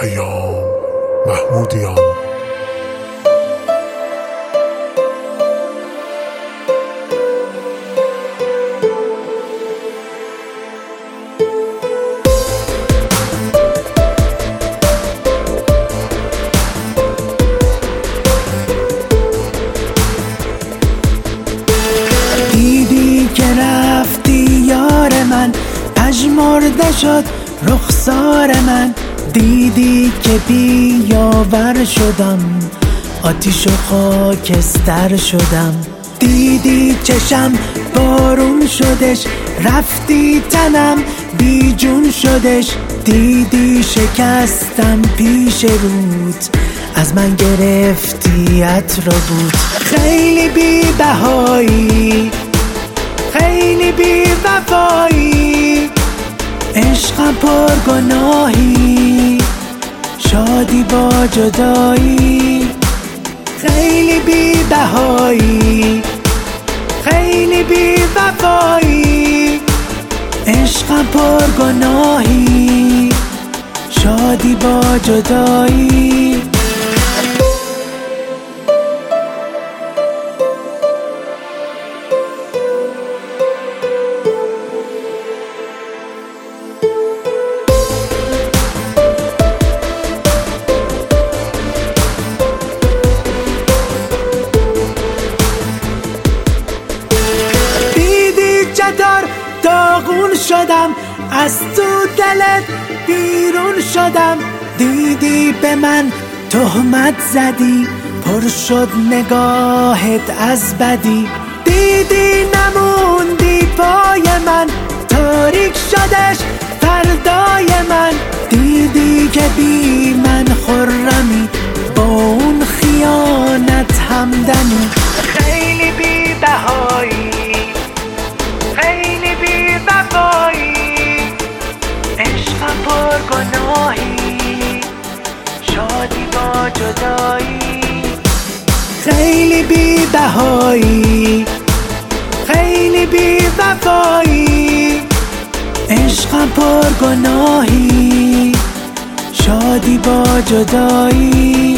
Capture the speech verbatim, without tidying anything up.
پیام محمودیان. دیدی که رفتی یار من، پژمرده شد رخسار من. دیدی که بیاور شدم، آتیش و خاکستر شدم. دیدی چشم بارون شدش، رفتی تنم بی جون شدش. دیدی شکستم پیش رود، از من گرفتیت رو بود. خیلی بی بهایی، خیلی بی وفایی، عشقم پر گناهی، شادی با جدایی. خیلی بی بهایی، خیلی بی وفایی، عشقم پر گناهی، شادی با جدایی. چطور داغون شدم، از تو دلت بیرون شدم. دیدی به من تهمت زدی، پر شد نگاهت از بدی. دیدی نموندی پای من، تاریک شدش فردای من. دیدی که بی من خرمی، با اون خیانت همدمی. خیلی بی بهایی، خیلی بی وفایی، عشقم پر گناهی، شادی با جدایی. خیلی بی بهایی، خیلی بی وفایی، عشقم پر گناهی، شادی با جدایی.